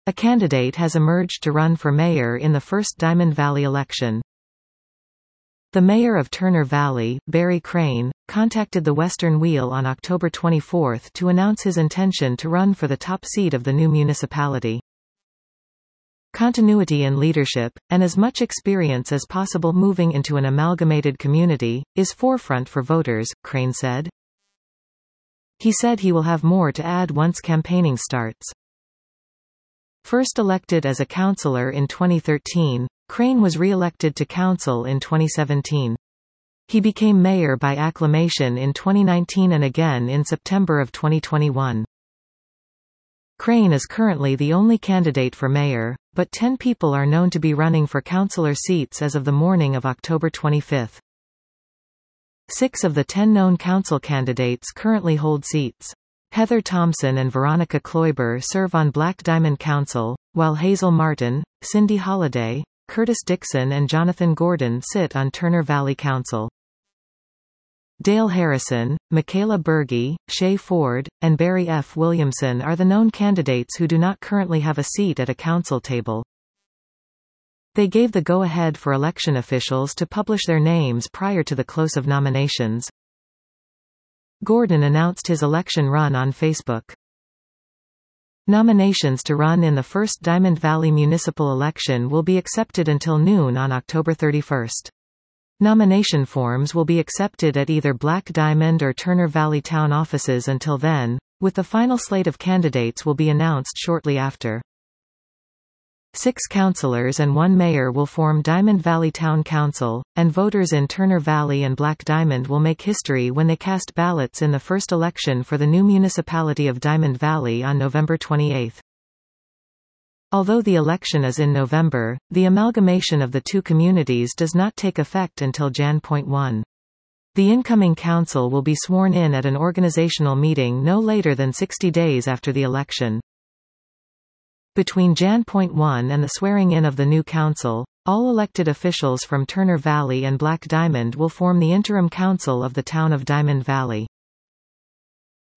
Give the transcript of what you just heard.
A candidate has emerged to run for mayor in the first Diamond Valley election. The mayor of Turner Valley, Barry Crane, contacted the Western Wheel on October 24 to announce his intention to run for the top seat of the new municipality. Continuity in leadership, and as much experience as possible moving into an amalgamated community, is forefront for voters, Crane said. He said he will have more to add once campaigning starts. First elected as a councillor in 2013, Crane was re-elected to council in 2017. He became mayor by acclamation in 2019 and again in September of 2021. Crane is currently the only candidate for mayor, but 10 people are known to be running for councillor seats as of the morning of October 25. 6 of the 10 known council candidates currently hold seats. Heather Thompson and Veronica Kloiber serve on Black Diamond Council, while Hazel Martin, Cindy Holliday, Curtis Dixon and Jonathan Gordon sit on Turner Valley Council. Dale Harrison, Michaela Berge, Shay Ford, and Barry F. Williamson are the known candidates who do not currently have a seat at a council table. They gave the go-ahead for election officials to publish their names prior to the close of nominations. Gordon announced his election run on Facebook. Nominations to run in the first Diamond Valley municipal election will be accepted until noon on October 31. Nomination forms will be accepted at either Black Diamond or Turner Valley town offices until then, with the final slate of candidates will be announced shortly after. 6 councillors and 1 mayor will form Diamond Valley Town Council, and voters in Turner Valley and Black Diamond will make history when they cast ballots in the first election for the new municipality of Diamond Valley on November 28. Although the election is in November, the amalgamation of the two communities does not take effect until Jan. 1. The incoming council will be sworn in at an organizational meeting no later than 60 days after the election. Between Jan. 1 and the swearing-in of the new council, all elected officials from Turner Valley and Black Diamond will form the interim council of the town of Diamond Valley.